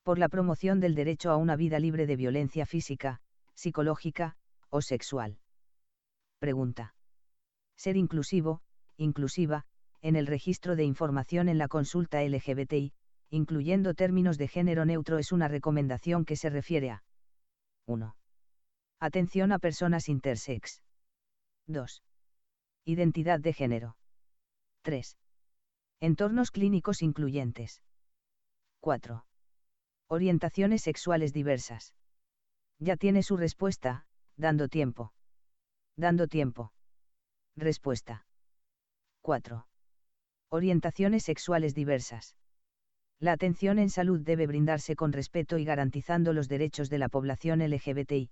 Por la promoción del derecho a una vida libre de violencia física, psicológica, o sexual. Pregunta. Ser inclusivo, inclusiva, en el registro de información en la consulta LGBTI, incluyendo términos de género neutro, es una recomendación que se refiere a 1. Atención a personas intersex. 2. Identidad de género. 3. Entornos clínicos incluyentes. 4. Orientaciones sexuales diversas. Ya tiene su respuesta, dando tiempo. Dando tiempo. Respuesta. 4. Orientaciones sexuales diversas. La atención en salud debe brindarse con respeto y garantizando los derechos de la población LGBTI.